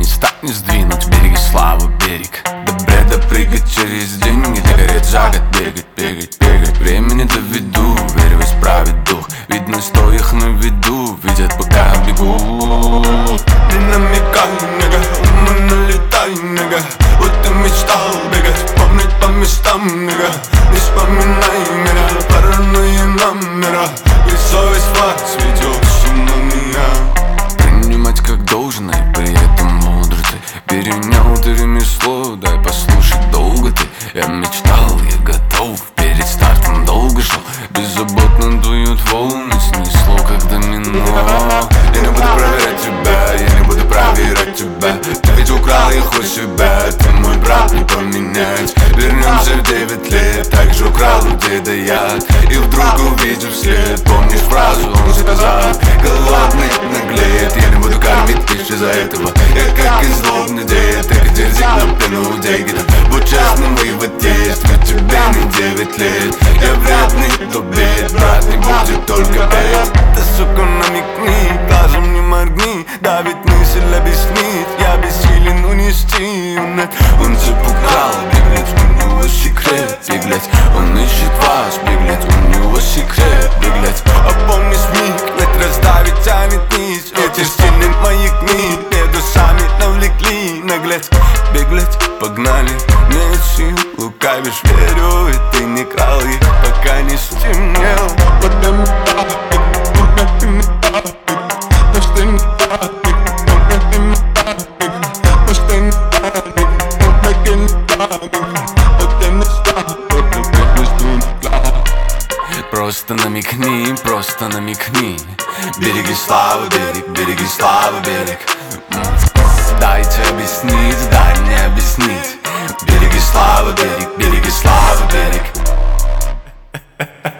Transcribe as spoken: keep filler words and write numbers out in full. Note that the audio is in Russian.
места не сдвинуть. Береги славу, берег. До бреда прыгать через деньги, для горет жагать, бегать, бегать, бегать. Времени доведу, верю, исправит дух. Видно, что их на виду, видят, пока бегу. Не намекай, нега, умы налетай, нега. Вот ты мечтал бегать, помнить по местам, нега. Не вспоминай меня, паранойя номера. И совесть вас ведет с ума меня. Принимать как должное, при этом мудро ты. Перенял ты ремесло, дай послушать долго ты. Я мечтал, я готов, перед стартом долго шел. Беззаботно дуют волны, снесло как домино. Я не буду проверять тебя, я не буду проверять тебя. Ты ведь украл их у себя, ты мой брат, не поменять. Вернемся в девять лет, так же украл у деда яд. И вдруг увидел след, помнишь фразу, он сказал: голодный наглеет, я не буду кормить пищу за этого. Я как и злобный дед, так и дерзик на плену деньги. Будь честным, вывод есть, ведь тебе не девять лет. Я вредный до бед, брат, не будет только бед. Да сука, намекни, глазом не моргни. Давит мысль объяснить, я бессилен унести. Нет, Он запугал, беглец, у него секрет, беглец. Он ищет вас, беглец, у него секрет, беглец. а помнишь миг, ведь раздавит, тянет нить. Ветер стильный моих книг, между сами навлекли. Наглец, беглец, погнали. Нет сил, лукавишь, верю, и ты не крал их, пока не стемнел. Просто намекни, просто намекни. Береги славу, берег, береги славу, берег. Дайте объяснить, дай мне объяснить. Береги славу, берег, береги славу, берег.